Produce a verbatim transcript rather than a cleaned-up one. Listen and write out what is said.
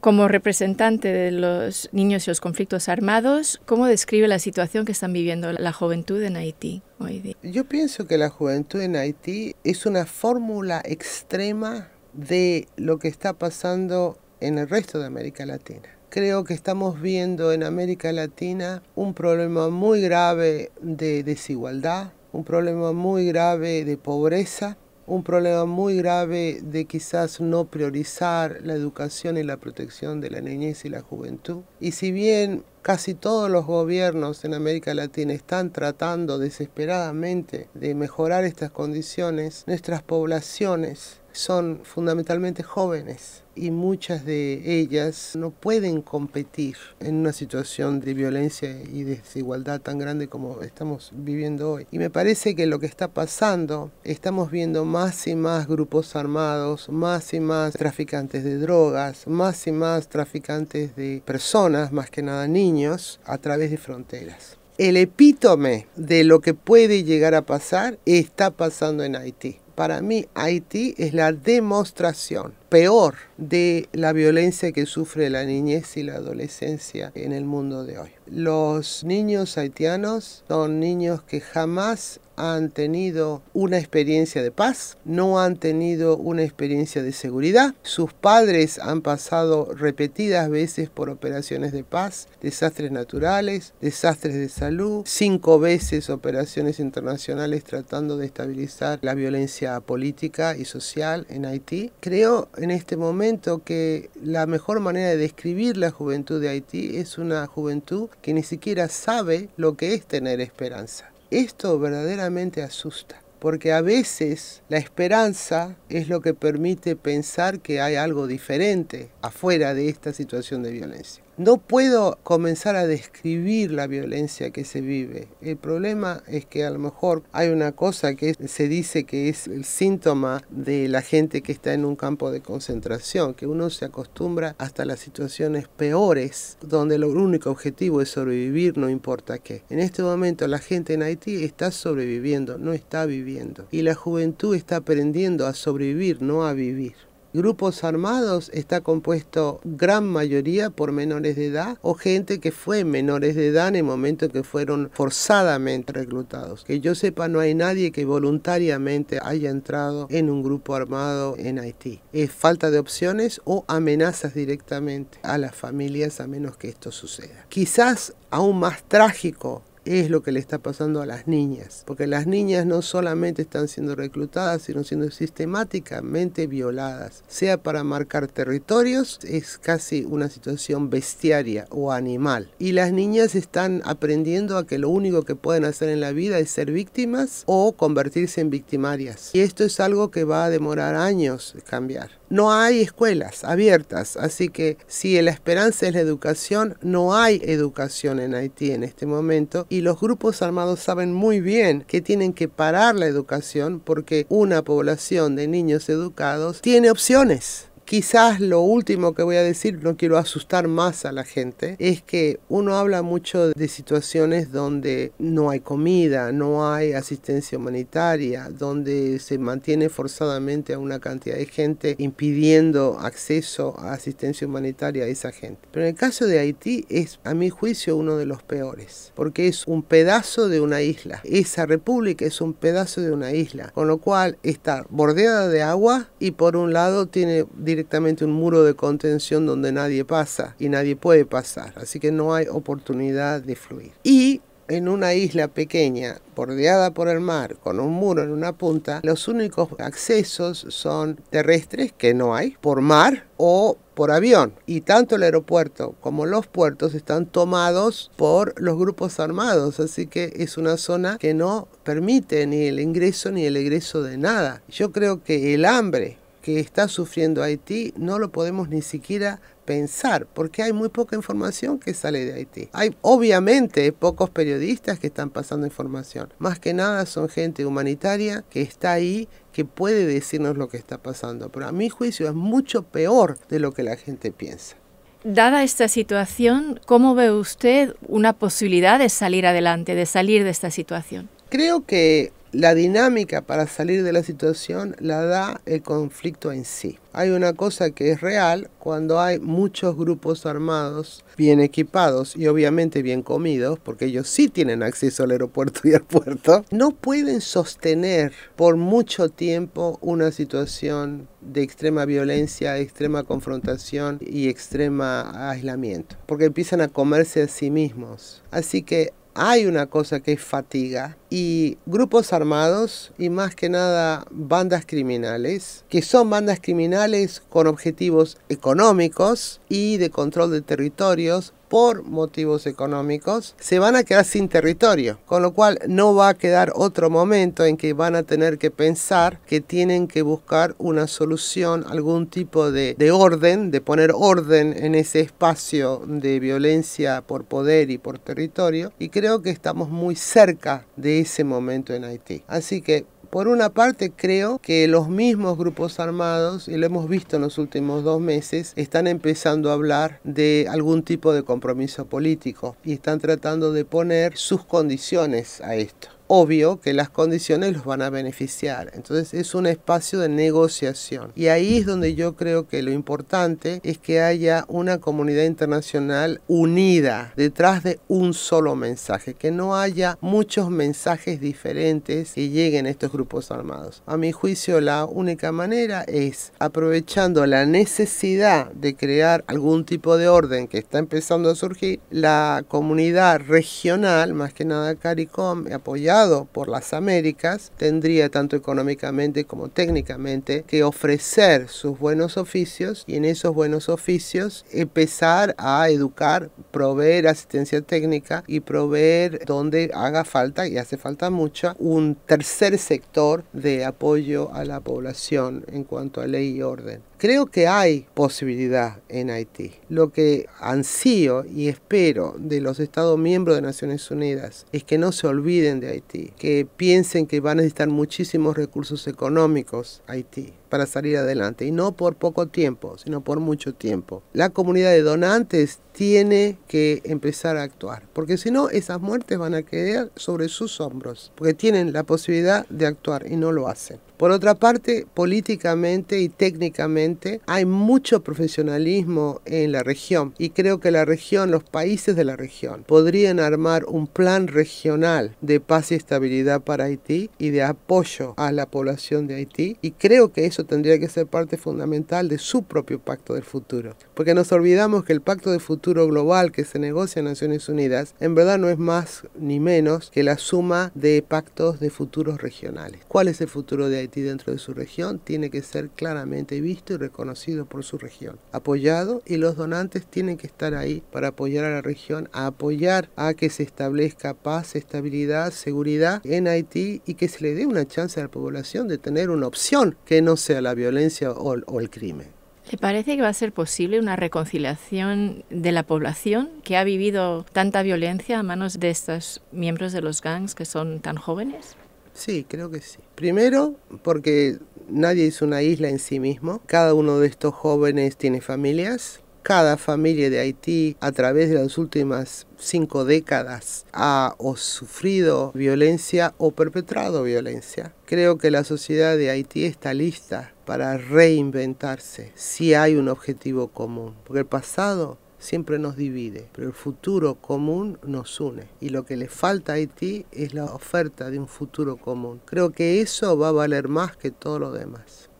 Como representante de los niños y los conflictos armados, ¿cómo describe la situación que están viviendo la juventud en Haití hoy día? Yo pienso que la juventud en Haití es una fórmula extrema de lo que está pasando en el resto de América Latina. Creo que estamos viendo en América Latina un problema muy grave de desigualdad, un problema muy grave de pobreza, un problema muy grave de quizás no priorizar la educación y la protección de la niñez y la juventud. Y si bien casi todos los gobiernos en América Latina están tratando desesperadamente de mejorar estas condiciones, nuestras poblaciones son fundamentalmente jóvenes y muchas de ellas no pueden competir en una situación de violencia y desigualdad tan grande como estamos viviendo hoy. Y me parece que lo que está pasando, estamos viendo más y más grupos armados, más y más traficantes de drogas, más y más traficantes de personas, más que nada niños, a través de fronteras. El epítome de lo que puede llegar a pasar está pasando en Haití. Para mí, Haití es la demostración peor de la violencia que sufre la niñez y la adolescencia en el mundo de hoy. Los niños haitianos son niños que jamás han tenido una experiencia de paz, no han tenido una experiencia de seguridad. Sus padres han pasado repetidas veces por operaciones de paz, desastres naturales, desastres de salud, cinco veces operaciones internacionales tratando de estabilizar la violencia política y social en Haití. Creo en este momento que la mejor manera de describir la juventud de Haití es una juventud que ni siquiera sabe lo que es tener esperanza. Esto verdaderamente asusta, porque a veces la esperanza es lo que permite pensar que hay algo diferente afuera de esta situación de violencia. No puedo comenzar a describir la violencia que se vive. El problema es que a lo mejor hay una cosa que se dice que es el síntoma de la gente que está en un campo de concentración, que uno se acostumbra hasta las situaciones peores, donde el único objetivo es sobrevivir, no importa qué. En este momento la gente en Haití está sobreviviendo, no está viviendo. Y la juventud está aprendiendo a sobrevivir, no a vivir. Grupos armados está compuesto gran mayoría por menores de edad o gente que fue menores de edad en el momento que fueron forzadamente reclutados. Que yo sepa, no hay nadie que voluntariamente haya entrado en un grupo armado en Haití. Es falta de opciones o amenazas directamente a las familias a menos que esto suceda. Quizás aún más trágico es lo que le está pasando a las niñas, porque las niñas no solamente están siendo reclutadas, sino siendo sistemáticamente violadas, sea para marcar territorios, es casi una situación bestiaria o animal. Y las niñas están aprendiendo a que lo único que pueden hacer en la vida es ser víctimas o convertirse en victimarias. Y esto es algo que va a demorar años de cambiar. No hay escuelas abiertas, así que si la esperanza es la educación, no hay educación en Haití en este momento. Y los grupos armados saben muy bien que tienen que parar la educación porque una población de niños educados tiene opciones. Quizás lo último que voy a decir, no quiero asustar más a la gente, es que uno habla mucho de situaciones donde no hay comida, no hay asistencia humanitaria, donde se mantiene forzadamente a una cantidad de gente impidiendo acceso a asistencia humanitaria a esa gente. Pero en el caso de Haití es, a mi juicio, uno de los peores, porque es un pedazo de una isla. Esa república es un pedazo de una isla, con lo cual está bordeada de agua y por un lado tiene directamente un muro de contención donde nadie pasa y nadie puede pasar, así que no hay oportunidad de fluir. Y en una isla pequeña, bordeada por el mar, con un muro en una punta, los únicos accesos son terrestres, que no hay, por mar o por avión. Y tanto el aeropuerto como los puertos están tomados por los grupos armados, así que es una zona que no permite ni el ingreso ni el egreso de nada. Yo creo que el hambre que está sufriendo Haití no lo podemos ni siquiera pensar, porque hay muy poca información que sale de Haití. Hay obviamente pocos periodistas que están pasando información. Más que nada son gente humanitaria que está ahí, que puede decirnos lo que está pasando. Pero a mi juicio es mucho peor de lo que la gente piensa. Dada esta situación, ¿cómo ve usted una posibilidad de salir adelante, de salir de esta situación? Creo que la dinámica para salir de la situación la da el conflicto en sí. Hay una cosa que es real: cuando hay muchos grupos armados bien equipados y obviamente bien comidos, porque ellos sí tienen acceso al aeropuerto y al puerto, no pueden sostener por mucho tiempo una situación de extrema violencia, extrema confrontación y extrema aislamiento, porque empiezan a comerse a sí mismos. Así que hay una cosa que es fatiga, y grupos armados, y más que nada bandas criminales, que son bandas criminales con objetivos económicos y de control de territorios por motivos económicos, se van a quedar sin territorio, con lo cual no va a quedar otro momento en que van a tener que pensar que tienen que buscar una solución, algún tipo de, de orden, de poner orden en ese espacio de violencia por poder y por territorio, y creo que estamos muy cerca de ese momento en Haití. Así que, por una parte, creo que los mismos grupos armados, y lo hemos visto en los últimos dos meses, están empezando a hablar de algún tipo de compromiso político y están tratando de poner sus condiciones a esto. Obvio que las condiciones los van a beneficiar, entonces es un espacio de negociación, y ahí es donde yo creo que lo importante es que haya una comunidad internacional unida detrás de un solo mensaje, que no haya muchos mensajes diferentes que lleguen a estos grupos armados. A mi juicio, la única manera es, aprovechando la necesidad de crear algún tipo de orden que está empezando a surgir, la comunidad regional, más que nada CARICOM, apoyada por las Américas, tendría tanto económicamente como técnicamente que ofrecer sus buenos oficios, y en esos buenos oficios empezar a educar, proveer asistencia técnica y proveer donde haga falta, y hace falta mucho, un tercer sector de apoyo a la población en cuanto a ley y orden. Creo que hay posibilidad en Haití. Lo que ansío y espero de los Estados miembros de Naciones Unidas es que no se olviden de Haití, que piensen que van a necesitar muchísimos recursos económicos Haití para salir adelante, y no por poco tiempo, sino por mucho tiempo. La comunidad de donantes tiene que empezar a actuar, porque si no, esas muertes van a quedar sobre sus hombros, porque tienen la posibilidad de actuar y no lo hacen. Por otra parte, políticamente y técnicamente hay mucho profesionalismo en la región, y creo que la región, los países de la región, podrían armar un plan regional de paz y estabilidad para Haití y de apoyo a la población de Haití, y creo que eso tendría que ser parte fundamental de su propio pacto del futuro, porque nos olvidamos que el pacto de futuro global que se negocia en Naciones Unidas en verdad no es más ni menos que la suma de pactos de futuros regionales. ¿Cuál es el futuro de Haití dentro de su región? Tiene que ser claramente visto y reconocido por su región, apoyado, y los donantes tienen que estar ahí para apoyar a la región, a apoyar a que se establezca paz, estabilidad, seguridad en Haití, y que se le dé una chance a la población de tener una opción que no sea la violencia o, o el crimen. ¿Le parece que va a ser posible una reconciliación de la población que ha vivido tanta violencia a manos de estos miembros de los gangs que son tan jóvenes? Sí, creo que sí. Primero, porque nadie es una isla en sí mismo. Cada uno de estos jóvenes tiene familias. Cada familia de Haití, a través de las últimas cinco décadas, ha o sufrido violencia o perpetrado violencia. Creo que la sociedad de Haití está lista para reinventarse si hay un objetivo común, porque el pasado siempre nos divide, pero el futuro común nos une, y lo que le falta a Haití es la oferta de un futuro común. Creo que eso va a valer más que todo lo demás.